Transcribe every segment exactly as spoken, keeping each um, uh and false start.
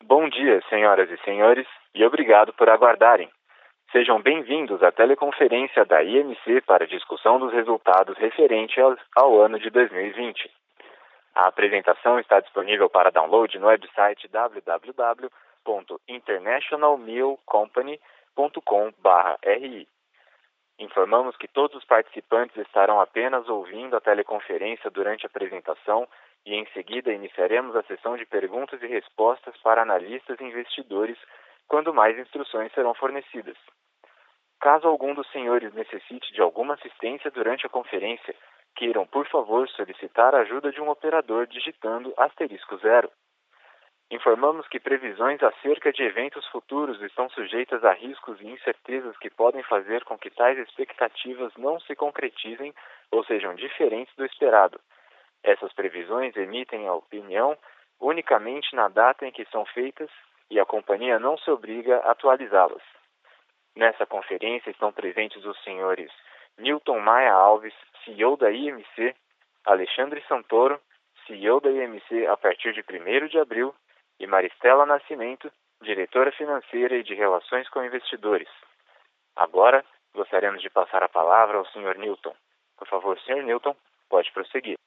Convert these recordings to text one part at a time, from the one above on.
Bom dia, senhoras e senhores, e obrigado por aguardarem. Sejam bem-vindos à teleconferência da I M C para discussão dos resultados referentes ao, ao ano de dois mil e vinte. A apresentação está disponível para download no website w w w ponto international meal company ponto com barra r i. Informamos que todos os participantes estarão apenas ouvindo a teleconferência durante a apresentação e em seguida iniciaremos a sessão de perguntas e respostas para analistas e investidores quando mais instruções serão fornecidas. Caso algum dos senhores necessite de alguma assistência durante a conferência, queiram, por favor, solicitar a ajuda de um operador digitando asterisco zero. Informamos que previsões acerca de eventos futuros estão sujeitas a riscos e incertezas que podem fazer com que tais expectativas não se concretizem ou sejam diferentes do esperado. Essas previsões emitem a opinião unicamente na data em que são feitas e a companhia não se obriga a atualizá-las. Nessa conferência estão presentes os senhores Newton Maia Alves, C E O da I M C, Alexandre Santoro, C E O da I M C a partir de primeiro de abril, e Maristela Nascimento, diretora financeira e de relações com investidores. Agora, gostaríamos de passar a palavra ao senhor Newton. Por favor, senhor Newton, pode prosseguir.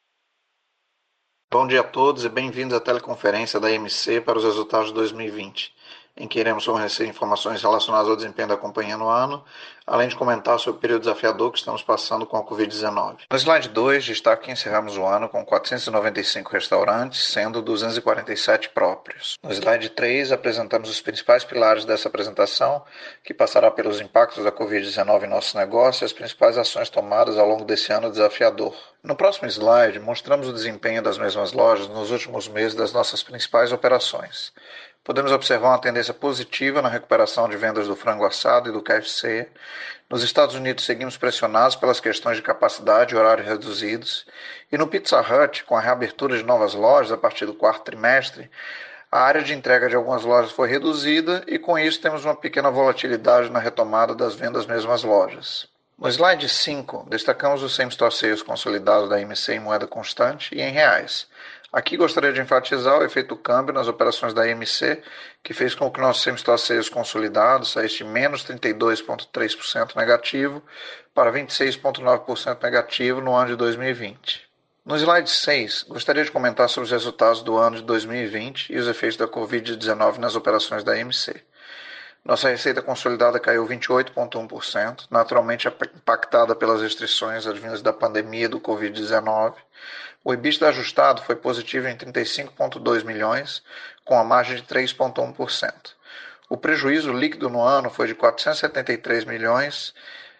Bom dia a todos e bem-vindos à teleconferência da I M C para os resultados de dois mil e vinte, em que iremos fornecer informações relacionadas ao desempenho da companhia no ano, além de comentar sobre o período desafiador que estamos passando com a covid dezenove. No slide dois, destaco que encerramos o ano com quatrocentos e noventa e cinco restaurantes, sendo duzentos e quarenta e sete próprios. No slide três, apresentamos os principais pilares dessa apresentação, que passará pelos impactos da covid dezenove em nosso negócio e as principais ações tomadas ao longo desse ano desafiador. No próximo slide, mostramos o desempenho das mesmas lojas nos últimos meses das nossas principais operações. Podemos observar uma tendência positiva na recuperação de vendas do frango assado e do K F C. Nos Estados Unidos, seguimos pressionados pelas questões de capacidade e horários reduzidos. E no Pizza Hut, com a reabertura de novas lojas a partir do quarto trimestre, a área de entrega de algumas lojas foi reduzida e, com isso, temos uma pequena volatilidade na retomada das vendas das mesmas lojas. No slide cinco, destacamos os same-store sales consolidados da I M C em moeda constante e em reais. Aqui gostaria de enfatizar o efeito câmbio nas operações da I M C, que fez com que nossos same-store sales consolidados saísse de menos trinta e dois vírgula três por cento negativo para vinte e seis vírgula nove por cento negativo no ano de dois mil e vinte. No slide seis, gostaria de comentar sobre os resultados do ano de dois mil e vinte e os efeitos da covid dezenove nas operações da I M C. Nossa receita consolidada caiu vinte e oito vírgula um por cento, naturalmente impactada pelas restrições advindas da pandemia do covid dezenove. O EBITDA ajustado foi positivo em trinta e cinco vírgula dois milhões, com a margem de três vírgula um por cento. O prejuízo líquido no ano foi de quatrocentos e setenta e três milhões,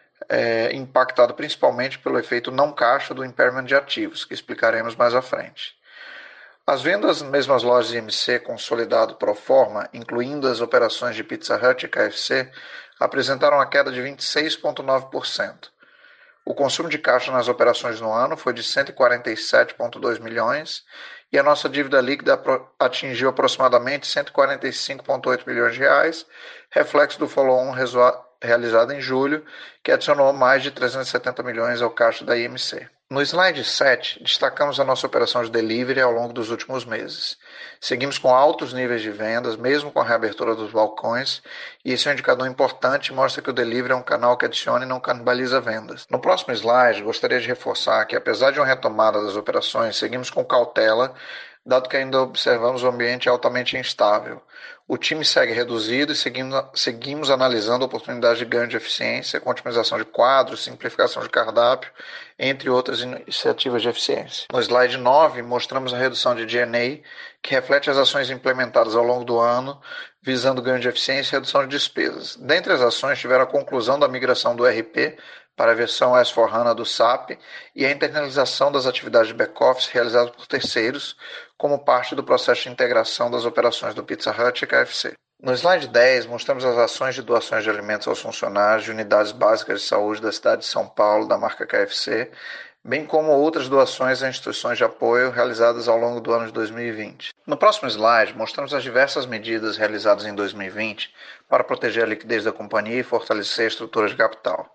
é, impactado principalmente pelo efeito não caixa do impairment de ativos, que explicaremos mais à frente. As vendas nas mesmas lojas I M C consolidado pro forma, incluindo as operações de Pizza Hut e K F C, apresentaram uma queda de vinte e seis vírgula nove por cento. O consumo de caixa nas operações no ano foi de cento e quarenta e sete vírgula dois milhões e a nossa dívida líquida atingiu aproximadamente cento e quarenta e cinco vírgula oito milhões de reais, reflexo do follow-on realizado em julho, que adicionou mais de trezentos e setenta milhões ao caixa da I M C. No slide sete, destacamos a nossa operação de delivery ao longo dos últimos meses. Seguimos com altos níveis de vendas, mesmo com a reabertura dos balcões, e esse é um indicador importante e mostra que o delivery é um canal que adiciona e não canibaliza vendas. No próximo slide, gostaria de reforçar que, apesar de uma retomada das operações, seguimos com cautela, dado que ainda observamos um ambiente altamente instável. O time segue reduzido e seguimos, seguimos analisando oportunidades de ganho de eficiência, com otimização de quadros, simplificação de cardápio, entre outras iniciativas de eficiência. No slide nove, mostramos a redução de G and A, que reflete as ações implementadas ao longo do ano, visando ganho de eficiência e redução de despesas. Dentre as ações, tiveram a conclusão da migração do E R P para a versão S quatro HANA do S A P e a internalização das atividades de back-office realizadas por terceiros, como parte do processo de integração das operações do Pizza Hut e K F C. No slide dez, mostramos as ações de doações de alimentos aos funcionários de unidades básicas de saúde da cidade de São Paulo, da marca K F C, bem como outras doações a instituições de apoio realizadas ao longo do ano de dois mil e vinte. No próximo slide, mostramos as diversas medidas realizadas em dois mil e vinte para proteger a liquidez da companhia e fortalecer a estrutura de capital.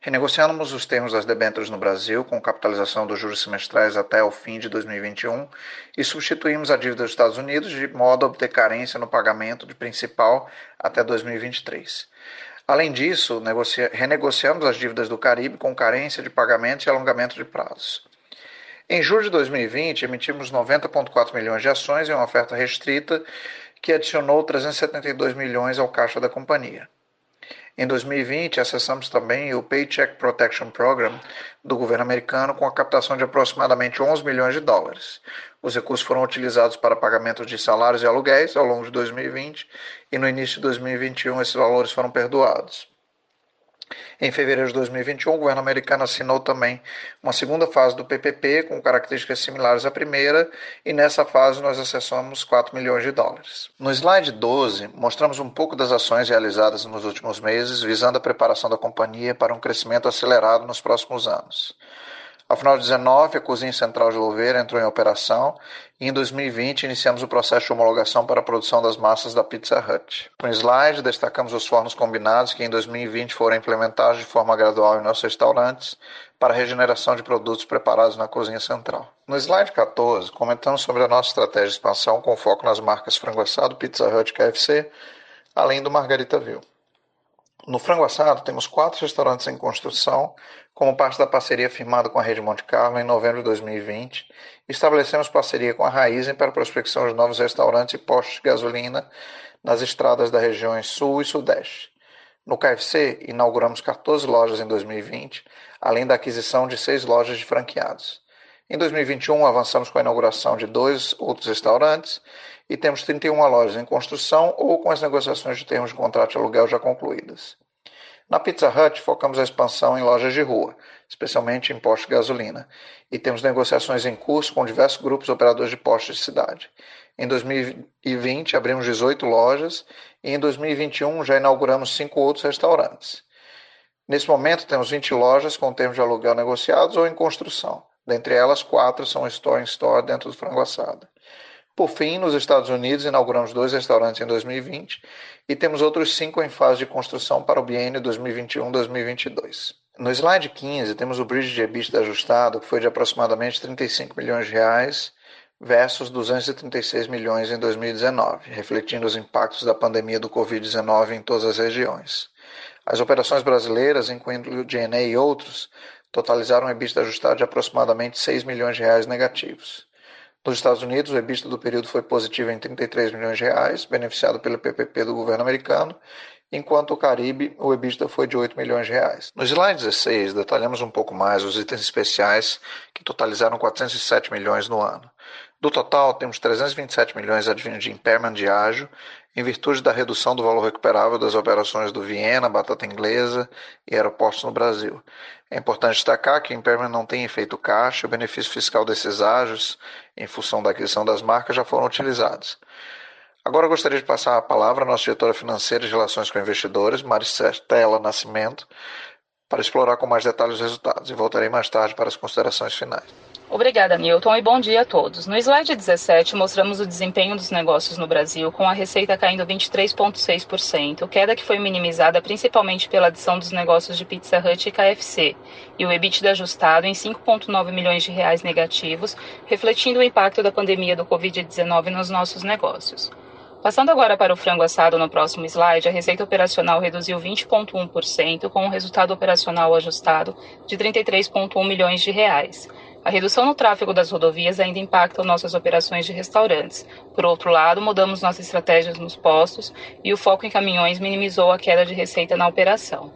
Renegociamos os termos das debêntures no Brasil, com capitalização dos juros semestrais até o fim de dois mil e vinte e um, e substituímos a dívida dos Estados Unidos de modo a obter carência no pagamento de principal até dois mil e vinte e três. Além disso, negocia... renegociamos as dívidas do Caribe com carência de pagamento e alongamento de prazos. Em julho de dois mil e vinte, emitimos noventa vírgula quatro milhões de ações em uma oferta restrita que adicionou trezentos e setenta e dois milhões ao caixa da companhia. Em dois mil e vinte, acessamos também o Paycheck Protection Program do governo americano com a captação de aproximadamente onze milhões de dólares. Os recursos foram utilizados para pagamento de salários e aluguéis ao longo de dois mil e vinte e no início de dois mil e vinte e um esses valores foram perdoados. Em fevereiro de dois mil e vinte e um, o governo americano assinou também uma segunda fase do P P P com características similares à primeira e nessa fase nós acessamos quatro milhões de dólares. No slide doze, mostramos um pouco das ações realizadas nos últimos meses visando a preparação da companhia para um crescimento acelerado nos próximos anos. Ao final de dezenove, a Cozinha Central de Louveira entrou em operação e em dois mil e vinte iniciamos o processo de homologação para a produção das massas da Pizza Hut. No slide, destacamos os fornos combinados que em dois mil e vinte foram implementados de forma gradual em nossos restaurantes para a regeneração de produtos preparados na Cozinha Central. No slide quatorze, comentamos sobre a nossa estratégia de expansão com foco nas marcas Frango Assado, Pizza Hut e K F C, além do Margaritaville. No Frango Assado, temos quatro restaurantes em construção, como parte da parceria firmada com a Rede Monte Carlo em novembro de dois mil e vinte. Estabelecemos parceria com a Raizen para a prospecção de novos restaurantes e postos de gasolina nas estradas das regiões Sul e Sudeste. No K F C, inauguramos quatorze lojas em dois mil e vinte, além da aquisição de seis lojas de franqueados. Em dois mil e vinte e um, avançamos com a inauguração de dois outros restaurantes e temos trinta e uma lojas em construção ou com as negociações de termos de contrato de aluguel já concluídas. Na Pizza Hut, focamos a expansão em lojas de rua, especialmente em postos de gasolina, e temos negociações em curso com diversos grupos operadores de postos de cidade. Em dois mil e vinte, abrimos dezoito lojas e em dois mil e vinte e um já inauguramos cinco outros restaurantes. Nesse momento, temos vinte lojas com termos de aluguel negociados ou em construção. Dentre elas, quatro são store-in-store dentro do Frango Assado. Por fim, nos Estados Unidos, inauguramos dois restaurantes em dois mil e vinte e temos outros cinco em fase de construção para o biênio dois mil e vinte e um a dois mil e vinte e dois. No slide quinze, temos o bridge de EBITDA ajustado, que foi de aproximadamente trinta e cinco milhões de reais versus duzentos e trinta e seis milhões em dois mil e dezenove, refletindo os impactos da pandemia do covid dezenove em todas as regiões. As operações brasileiras, incluindo o G and A e outros, totalizaram um EBITDA ajustado de aproximadamente seis milhões de reais negativos. Nos Estados Unidos, o EBITDA do período foi positivo em trinta e três milhões de reais, beneficiado pelo P P P do governo americano, enquanto o Caribe, o EBITDA foi de oito milhões de reais. No slide dezesseis, detalhamos um pouco mais os itens especiais que totalizaram quatrocentos e sete milhões no ano. Do total, temos trezentos e vinte e sete milhões advindos de impairment de ágio, em virtude da redução do valor recuperável das operações do Viena, Batata Inglesa e aeroportos no Brasil. É importante destacar que o impairment não tem efeito caixa e o benefício fiscal desses ágios, em função da aquisição das marcas, já foram utilizados. Agora eu gostaria de passar a palavra à nossa diretora financeira de Relações com Investidores, Maristela Nascimento, para explorar com mais detalhes os resultados e voltarei mais tarde para as considerações finais. Obrigada, Newton, e bom dia a todos. No slide dezessete, mostramos o desempenho dos negócios no Brasil, com a receita caindo vinte e três vírgula seis por cento, queda que foi minimizada principalmente pela adição dos negócios de Pizza Hut e K F C, e o EBITDA ajustado em cinco vírgula nove milhões de reais negativos, refletindo o impacto da pandemia do covid dezenove nos nossos negócios. Passando agora para o frango assado no próximo slide, a receita operacional reduziu vinte vírgula um por cento, com um resultado operacional ajustado de trinta e três vírgula um milhões de reais. A redução no tráfego das rodovias ainda impacta nossas operações de restaurantes. Por outro lado, mudamos nossas estratégias nos postos e o foco em caminhões minimizou a queda de receita na operação.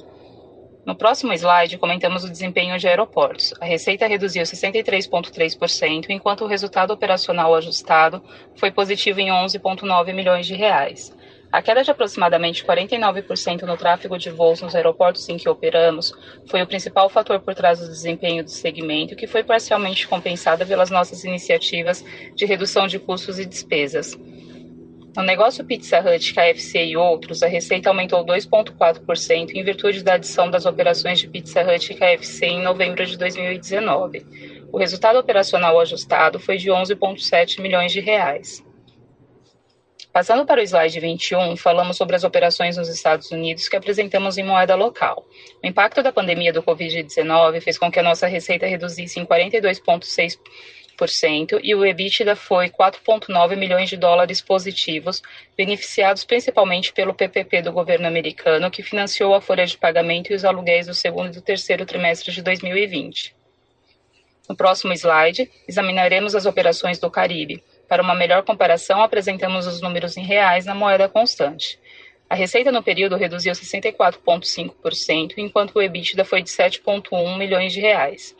No próximo slide, comentamos o desempenho de aeroportos. A receita reduziu sessenta e três vírgula três por cento, enquanto o resultado operacional ajustado foi positivo em onze vírgula nove milhões de reais. A queda de aproximadamente quarenta e nove por cento no tráfego de voos nos aeroportos em que operamos foi o principal fator por trás do desempenho do segmento, que foi parcialmente compensada pelas nossas iniciativas de redução de custos e despesas. No negócio Pizza Hut, K F C e outros, a receita aumentou dois vírgula quatro por cento em virtude da adição das operações de Pizza Hut e K F C em novembro de dois mil e dezenove. O resultado operacional ajustado foi de onze vírgula sete milhões de reais. Passando para o slide vinte e um, falamos sobre as operações nos Estados Unidos que apresentamos em moeda local. O impacto da pandemia do covid dezenove fez com que a nossa receita reduzisse em quarenta e dois vírgula seis por cento e o EBITDA foi quatro vírgula nove milhões de dólares positivos, beneficiados principalmente pelo P P P do governo americano, que financiou a folha de pagamento e os aluguéis do segundo e do terceiro trimestre de dois mil e vinte. No próximo slide, examinaremos as operações do Caribe. Para uma melhor comparação, apresentamos os números em reais na moeda constante. A receita no período reduziu sessenta e quatro vírgula cinco por cento, enquanto o EBITDA foi de sete vírgula um milhões de reais.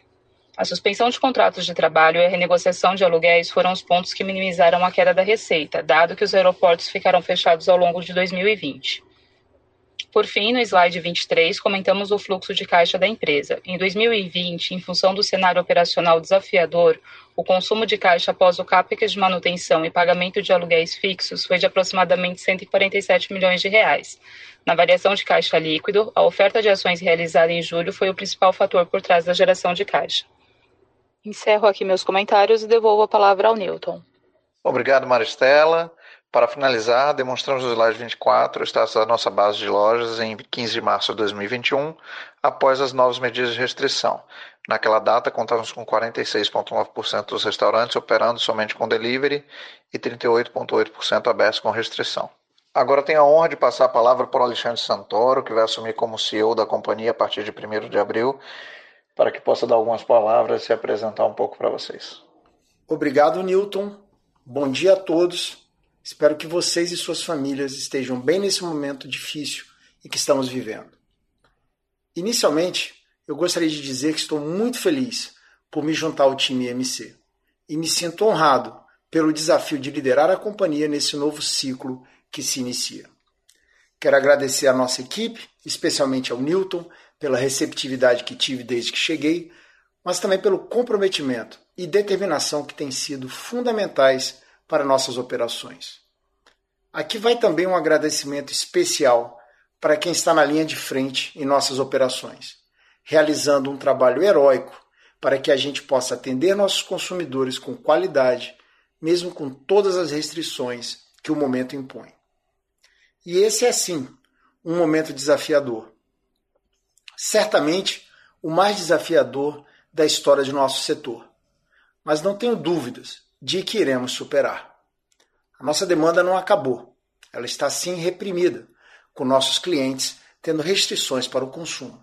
A suspensão de contratos de trabalho e a renegociação de aluguéis foram os pontos que minimizaram a queda da receita, dado que os aeroportos ficaram fechados ao longo de dois mil e vinte. Por fim, no slide vinte e três, comentamos o fluxo de caixa da empresa. Em dois mil e vinte, em função do cenário operacional desafiador, o consumo de caixa após o CAPEX de manutenção e pagamento de aluguéis fixos foi de aproximadamente cento e quarenta e sete milhões de reais. Na variação de caixa líquido, a oferta de ações realizada em julho foi o principal fator por trás da geração de caixa. Encerro aqui meus comentários e devolvo a palavra ao Newton. Obrigado, Maristela. Para finalizar, demonstramos no slide vinte e quatro o status da nossa base de lojas em quinze de março de dois mil e vinte e um, após as novas medidas de restrição. Naquela data, contávamos com quarenta e seis vírgula nove por cento dos restaurantes operando somente com delivery e trinta e oito vírgula oito por cento abertos com restrição. Agora tenho a honra de passar a palavra para o Alexandre Santoro, que vai assumir como C E O da companhia a partir de primeiro de abril, para que possa dar algumas palavras e se apresentar um pouco para vocês. Obrigado, Newton. Bom dia a todos. Espero que vocês e suas famílias estejam bem nesse momento difícil em que estamos vivendo. Inicialmente, eu gostaria de dizer que estou muito feliz por me juntar ao time I M C e me sinto honrado pelo desafio de liderar a companhia nesse novo ciclo que se inicia. Quero agradecer à nossa equipe, especialmente ao Newton, pela receptividade que tive desde que cheguei, mas também pelo comprometimento e determinação que têm sido fundamentais para nossas operações. Aqui vai também um agradecimento especial para quem está na linha de frente em nossas operações, realizando um trabalho heróico para que a gente possa atender nossos consumidores com qualidade, mesmo com todas as restrições que o momento impõe. E esse é, sim, um momento desafiador. Certamente, o mais desafiador da história de nosso setor. Mas não tenho dúvidas de que iremos superar. A nossa demanda não acabou. Ela está, sim, reprimida, com nossos clientes tendo restrições para o consumo.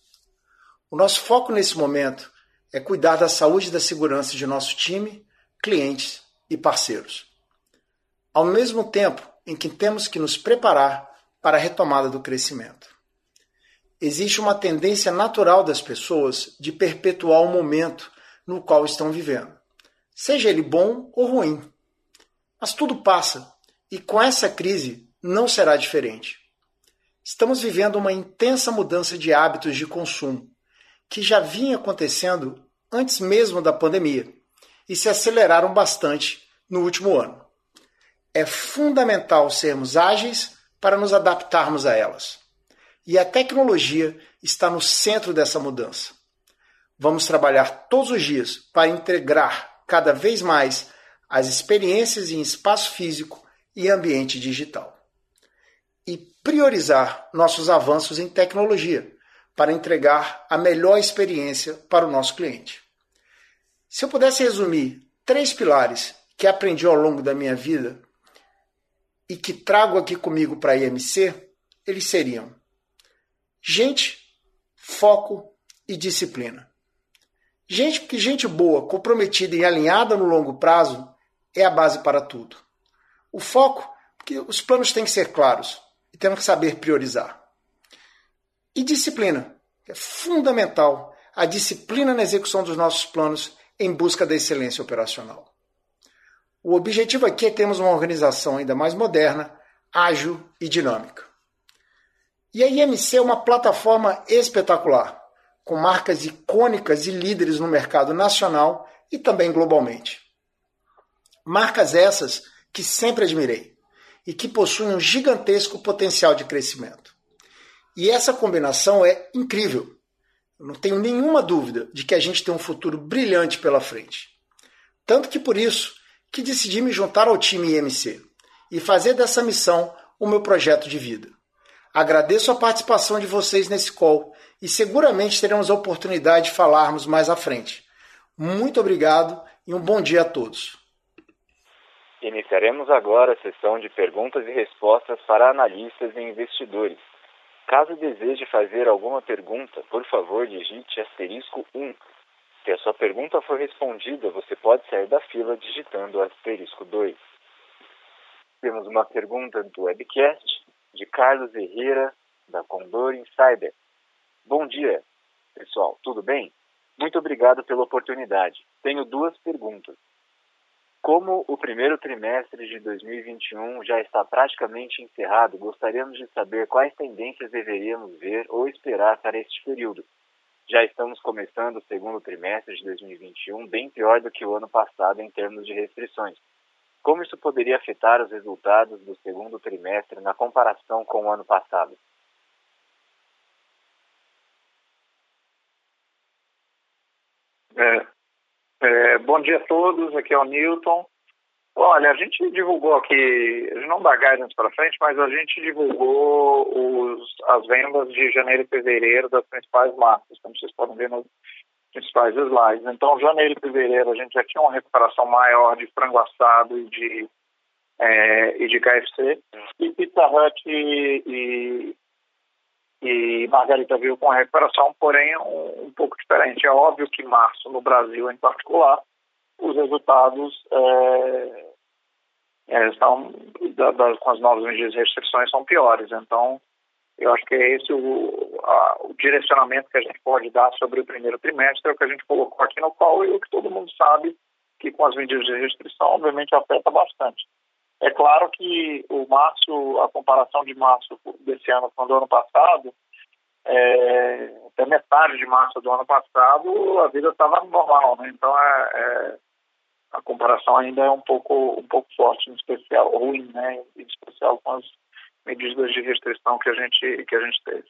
O nosso foco nesse momento é cuidar da saúde e da segurança de nosso time, clientes e parceiros. Ao mesmo tempo em que temos que nos preparar para a retomada do crescimento. Existe uma tendência natural das pessoas de perpetuar o momento no qual estão vivendo, seja ele bom ou ruim. Mas tudo passa, e com essa crise não será diferente. Estamos vivendo uma intensa mudança de hábitos de consumo, que já vinha acontecendo antes mesmo da pandemia, e se aceleraram bastante no último ano. É fundamental sermos ágeis para nos adaptarmos a elas. E a tecnologia está no centro dessa mudança. Vamos trabalhar todos os dias para integrar cada vez mais as experiências em espaço físico e ambiente digital. E priorizar nossos avanços em tecnologia para entregar a melhor experiência para o nosso cliente. Se eu pudesse resumir três pilares que aprendi ao longo da minha vida e que trago aqui comigo para a I M C, eles seriam gente, foco e disciplina. Gente, porque gente boa, comprometida e alinhada no longo prazo é a base para tudo. O foco, porque os planos têm que ser claros e temos que saber priorizar. E disciplina, é fundamental a disciplina na execução dos nossos planos em busca da excelência operacional. O objetivo aqui é termos uma organização ainda mais moderna, ágil e dinâmica. E a I M C é uma plataforma espetacular, com marcas icônicas e líderes no mercado nacional e também globalmente. Marcas essas que sempre admirei e que possuem um gigantesco potencial de crescimento. E essa combinação é incrível. Eu não tenho nenhuma dúvida de que a gente tem um futuro brilhante pela frente. Tanto que por isso que decidi me juntar ao time I M C e fazer dessa missão o meu projeto de vida. Agradeço a participação de vocês nesse call e seguramente teremos a oportunidade de falarmos mais à frente. Muito obrigado e um bom dia a todos. Iniciaremos agora a sessão de perguntas e respostas para analistas e investidores. Caso deseje fazer alguma pergunta, por favor, digite asterisco um. Se a sua pergunta for respondida, você pode sair da fila digitando asterisco dois. Temos uma pergunta do webcast de Carlos Herrera, da Condor Insider. Bom dia, pessoal, tudo bem? Muito obrigado pela oportunidade. Tenho duas perguntas. Como o primeiro trimestre de dois mil e vinte e um já está praticamente encerrado, gostaríamos de saber quais tendências deveríamos ver ou esperar para este período. Já estamos começando o segundo trimestre de dois mil e vinte e um bem pior do que o ano passado em termos de restrições. Como isso poderia afetar os resultados do segundo trimestre na comparação com o ano passado? É, é, bom dia a todos, aqui é o Newton. Olha, a gente divulgou aqui, a gente não dá guidance para frente, mas a gente divulgou os, as vendas de janeiro e fevereiro das principais marcas, como vocês podem ver nos principais slides. Então, janeiro e fevereiro a gente já tinha uma recuperação maior de frango assado e de, é, e de K F C. E Pizza Hut e, e, e Margaritaville com a recuperação, porém um, um pouco diferente. É óbvio que março, no Brasil em particular, os resultados é, é, estão, da, da, com as novas medidas de restrições, são piores. Então, eu acho que é esse o, a, o direcionamento que a gente pode dar sobre o primeiro trimestre, é o que a gente colocou aqui no call e o que todo mundo sabe que com as medidas de restrição, obviamente, afeta bastante. É claro que o março, a comparação de março desse ano com o do ano passado, é, até metade de março do ano passado, a vida estava normal, né? Então, é, é, a comparação ainda é um pouco, um pouco forte, em especial, ruim, né? Em especial com as medidas de restrição que a gente, que a gente teve.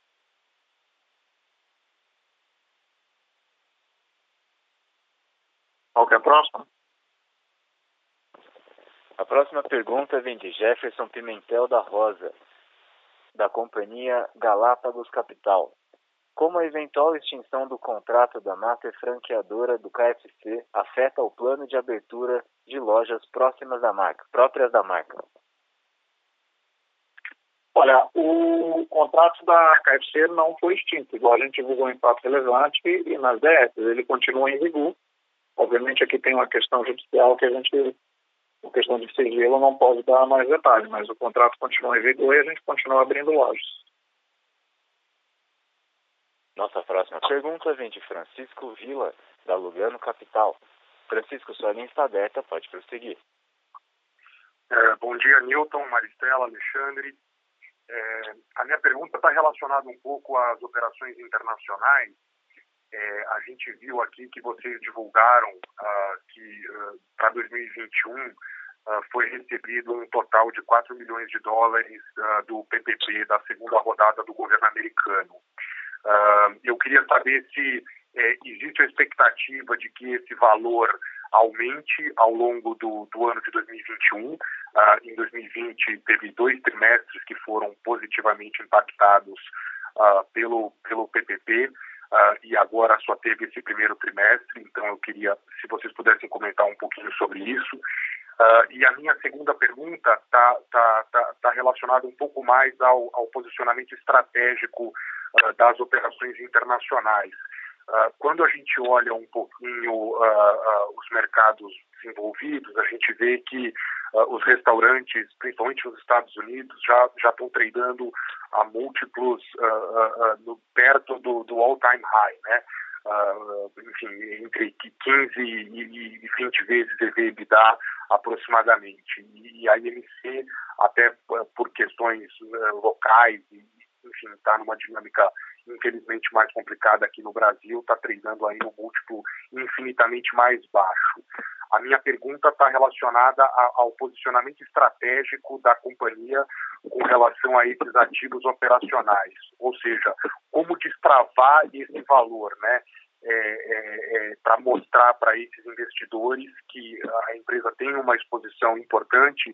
Qual que é a próxima? A próxima pergunta vem de Jefferson Pimentel da Rosa, da companhia Galápagos Capital. Como a eventual extinção do contrato da master franqueadora do K F C afeta o plano de abertura de lojas próximas da marca, próprias da marca? Olha, o contrato da K F C não foi extinto, igual a gente divulgou em fato relevante e nas D S, ele continua em vigor. Obviamente aqui tem uma questão judicial que a gente, por questão de sigilo, não pode dar mais detalhes, mas o contrato continua em vigor e a gente continua abrindo lojas. Nossa próxima pergunta vem de Francisco Vila, da Lugano Capital. Francisco, sua linha está aberta, pode prosseguir. É, bom dia, Newton, Maristela, Alexandre. É, a minha pergunta está relacionada um pouco às operações internacionais. É, a gente viu aqui que vocês divulgaram uh, que uh, para dois mil e vinte e um uh, foi recebido um total de quatro milhões de dólares uh, do P P P, da segunda rodada do governo americano. Uh, eu queria saber se é, existe a expectativa de que esse valor aumente ao longo do, do ano de dois mil e vinte e um. Uh, em dois mil e vinte teve dois trimestres que foram positivamente impactados uh, pelo, pelo P P P. Uh, e agora só teve esse primeiro trimestre, então eu queria, se vocês pudessem comentar um pouquinho sobre isso. Uh, e a minha segunda pergunta está tá, tá, tá relacionada um pouco mais ao, ao posicionamento estratégico uh, das operações internacionais. Uh, quando a gente olha um pouquinho uh, uh, os mercados desenvolvidos, a gente vê que uh, os restaurantes, principalmente nos Estados Unidos, já já estão tradando a múltiplos uh, uh, uh, no, perto do, do all-time high, né? Uh, enfim, entre quinze e vinte vezes E V B I D A aproximadamente. E a I M C, até por questões uh, locais, e, enfim, está numa dinâmica infelizmente mais complicada aqui no Brasil, está treinando aí no múltiplo infinitamente mais baixo. A minha pergunta está relacionada a, ao posicionamento estratégico da companhia com relação a esses ativos operacionais, ou seja, como destravar esse valor, né? É, é, é, para mostrar para esses investidores que a empresa tem uma exposição importante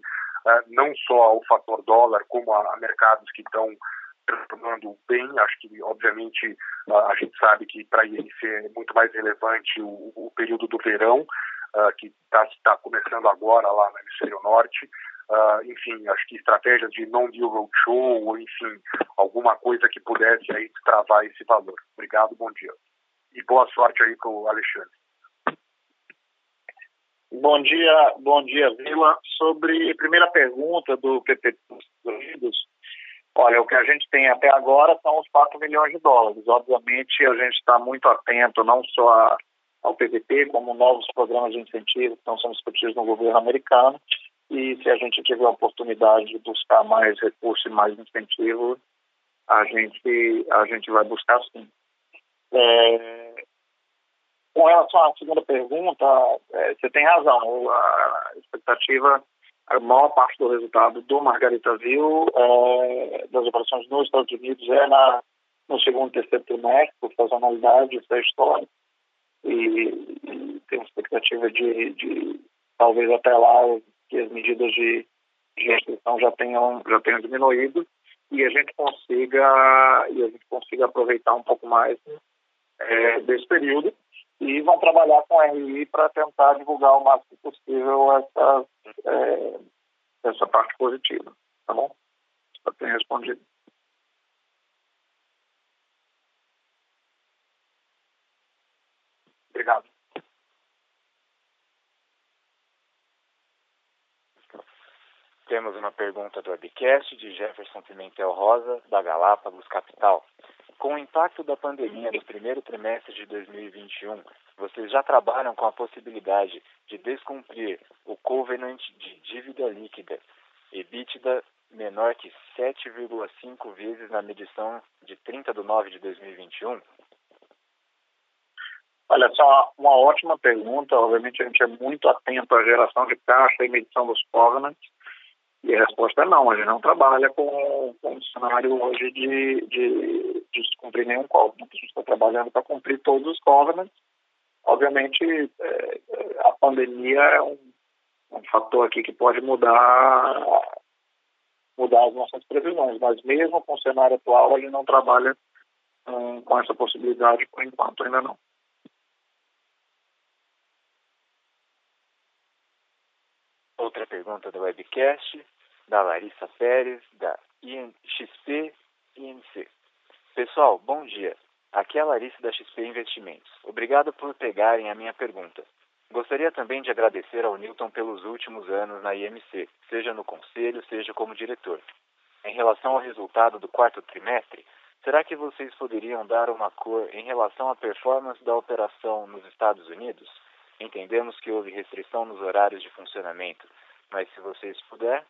uh, não só ao fator dólar, como a, a mercados que estão transformando bem. Acho que, obviamente, uh, a gente sabe que para a I M C é muito mais relevante o, o período do verão, uh, que está tá começando agora lá no hemisfério norte. Uh, enfim, acho que estratégias de non-deal roadshow, ou enfim, alguma coisa que pudesse aí travar esse valor. Obrigado, bom dia. E boa sorte aí para o Alexandre. Bom dia, bom dia, Vila. Sobre a primeira pergunta do P P P dos Estados Unidos, olha, o que a gente tem até agora são os quatro milhões de dólares. Obviamente, a gente está muito atento não só a, ao P P P, como novos programas de incentivo que estão sendo discutidos no governo americano. E se a gente tiver a oportunidade de buscar mais recursos e mais incentivo, a gente, a gente vai buscar sim. É, com relação à segunda pergunta, é, você tem razão. A expectativa, a maior parte do resultado do Margaritaville, é, das operações nos Estados Unidos, é na, no segundo e terceiro trimestre, por sazonalidade, isso é histórico. E, e tem uma expectativa de, de talvez até lá que as medidas de, de restrição já tenham, já tenham diminuído e a gente consiga, e a gente consiga aproveitar um pouco mais é, desse período e vão trabalhar com a R I para tentar divulgar o máximo possível essa, é, essa parte positiva. Tá bom? Espero ter respondido. Obrigado. Temos uma pergunta do webcast de Jefferson Pimentel Rosa, da Galápagos Capital. Com o impacto da pandemia no primeiro trimestre de dois mil e vinte e um, vocês já trabalham com a possibilidade de descumprir o covenant de dívida líquida, EBITDA menor que sete vírgula cinco vezes na medição de trinta de nove de dois mil e vinte e um? Olha só, uma ótima pergunta. Obviamente a gente é muito atento à geração de caixa e medição dos covenants. E a resposta é não, a gente não trabalha com, com um cenário hoje de, de, de descumprir nenhum covenant. A gente está trabalhando para cumprir todos os covenants. Obviamente, é, a pandemia é um, um fator aqui que pode mudar, mudar as nossas previsões, mas mesmo com o cenário atual, a gente não trabalha hum, com essa possibilidade por enquanto, ainda não. Outra pergunta do webcast, da Larissa Pérez, da X P I N C. Pessoal, bom dia. Aqui é a Larissa da X P Investimentos. Obrigado por pegarem a minha pergunta. Gostaria também de agradecer ao Newton pelos últimos anos na I M C, seja no conselho, seja como diretor. Em relação ao resultado do quarto trimestre, será que vocês poderiam dar uma cor em relação à performance da operação nos Estados Unidos? Entendemos que houve restrição nos horários de funcionamento, mas se vocês puderem.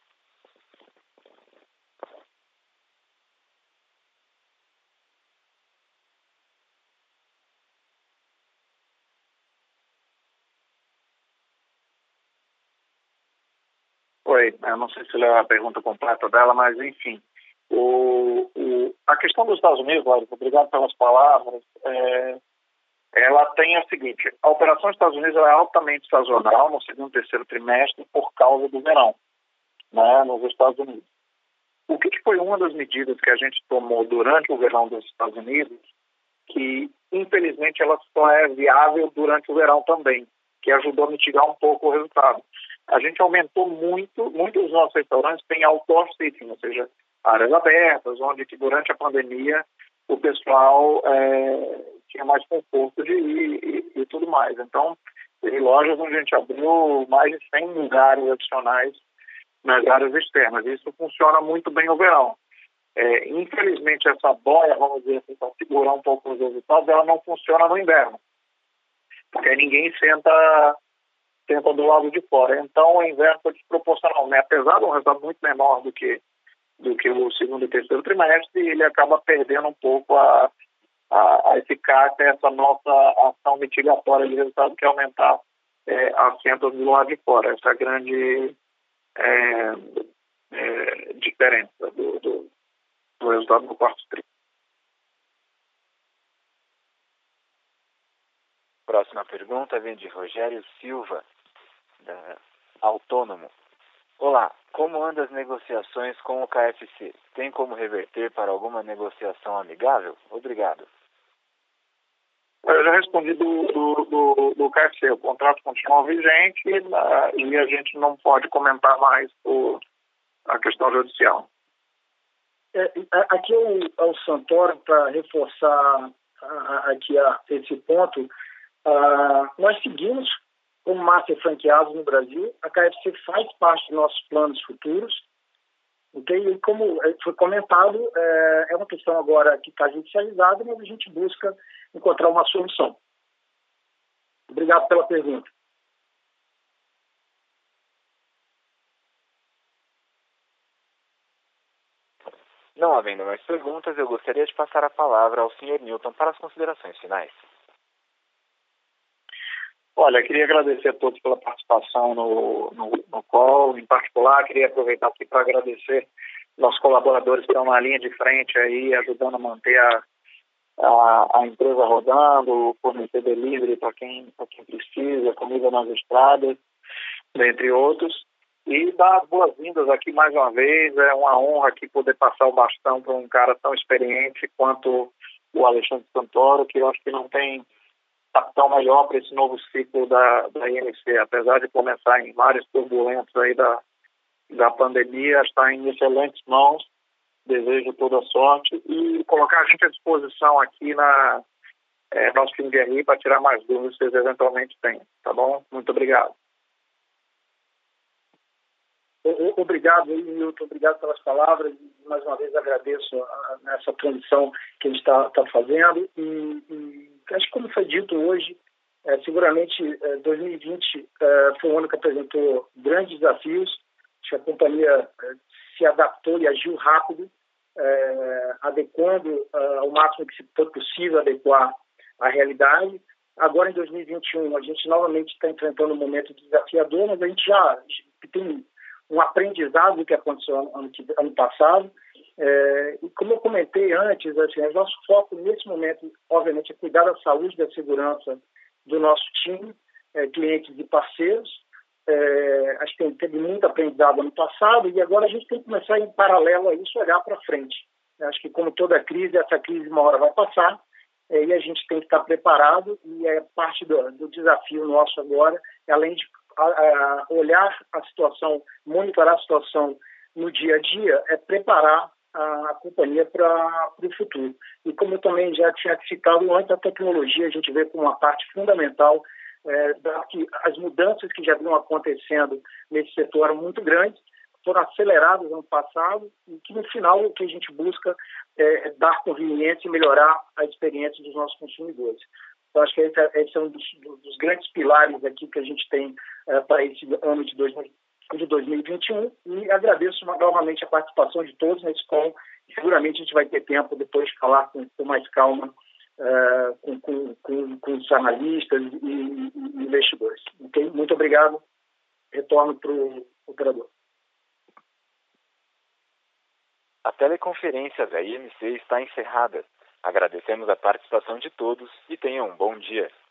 Oi, eu não sei se é a pergunta completa dela, mas enfim. O, o, a questão dos Estados Unidos, Laura, obrigado pelas palavras, é, ela tem a seguinte: a operação dos Estados Unidos é altamente sazonal no segundo e terceiro trimestre por causa do verão, né, nos Estados Unidos. O que, que foi uma das medidas que a gente tomou durante o verão dos Estados Unidos, que infelizmente ela só é viável durante o verão também, que ajudou a mitigar um pouco o resultado. A gente aumentou muito, muitos dos nossos restaurantes têm outdoor seating, ou seja, áreas abertas, onde que durante a pandemia o pessoal é, tinha mais conforto de ir e, e tudo mais. Então, teve lojas onde a gente abriu mais de cem lugares adicionais nas áreas externas. Isso funciona muito bem no verão. É, infelizmente, essa boia, vamos dizer assim, para segurar um pouco os resultados, ela não funciona no inverno, porque ninguém senta, senta do lado de fora. Então, o inverno foi desproporcional, né? Apesar de um resultado muito menor do que, do que o segundo e terceiro trimestre, ele acaba perdendo um pouco a, a, a eficácia, essa nossa ação mitigatória de resultado, que é aumentar é, as sentas do lado de fora. Essa é a grande é, é, diferença do, do, do resultado do quarto trimestre. Próxima pergunta vem de Rogério Silva, da Autônomo. Olá, Como andam as negociações com o K F C? Tem como reverter para alguma negociação amigável? Obrigado. Eu já respondi do, do, do, do K F C. O contrato continua vigente uh, e a gente não pode comentar mais o, a questão judicial. É, aqui é o, é o Santoro, para reforçar uh, aqui uh, esse ponto. Uh, nós seguimos como master franqueados no Brasil. A K F C faz parte dos nossos planos futuros. Okay? E como foi comentado, é, é uma questão agora que está judicializada, mas a gente busca encontrar uma solução. Obrigado pela pergunta. Não havendo mais perguntas, eu gostaria de passar a palavra ao senhor Newton para as considerações finais. Olha, queria agradecer a todos pela participação no, no, no call. Em particular, queria aproveitar aqui para agradecer nossos colaboradores que estão na linha de frente aí, ajudando a manter a, a, a empresa rodando, fornecer delivery para quem, para quem precisa, comida nas estradas, dentre outros. E dar as boas-vindas aqui mais uma vez. É uma honra aqui poder passar o bastão para um cara tão experiente quanto o Alexandre Santoro, que eu acho que não tem capitão melhor para esse novo ciclo da, da I M C. Apesar de começar em vários turbulentos aí da, da pandemia, está em excelentes mãos. Desejo toda sorte e colocar a gente à disposição aqui na é, nosso time de R I para tirar mais dúvidas que vocês eventualmente têm. Tá bom? Muito obrigado. Obrigado, Milton. Obrigado pelas palavras. Mais uma vez agradeço a, a, essa transição que a gente está tá fazendo. E, e acho que, como foi dito hoje, é, seguramente é, dois mil e vinte é, foi um ano que apresentou grandes desafios. Acho que a companhia é, se adaptou e agiu rápido, é, adequando é, ao máximo que foi possível adequar à realidade. Agora, em dois mil e vinte e um, a gente novamente está enfrentando um momento desafiador, mas a gente já tem um aprendizado do que aconteceu ano, ano passado. É, e como eu comentei antes, assim, o nosso foco nesse momento, obviamente, é cuidar da saúde e da segurança do nosso time, é, clientes e parceiros. É, acho que teve muito aprendizado ano passado e agora a gente tem que começar, em paralelo a isso, olhar para frente. Acho que, como toda crise, essa crise uma hora vai passar, é, e a gente tem que estar preparado, e é parte do, do desafio nosso agora, além de A, a olhar a situação, monitorar a situação no dia a dia, é preparar a, a companhia para o futuro. E como eu também já tinha citado antes, a tecnologia a gente vê como uma parte fundamental, é, da que as mudanças que já vinham acontecendo nesse setor eram muito grandes, foram aceleradas no ano passado, e que no final o que a gente busca é dar conveniência e melhorar a experiência dos nossos consumidores. Então, acho que esse é, esse é um dos, dos grandes pilares aqui que a gente tem é, para esse ano de, dois mil, de dois mil e vinte e um. E agradeço novamente a participação de todos nesse call. E seguramente a gente vai ter tempo depois de falar com, com mais calma é, com, com, com, com os analistas e, e, e investidores. Okay? Muito obrigado. Retorno para o operador. A teleconferência da I M C está encerrada. Agradecemos a participação de todos e tenham um bom dia.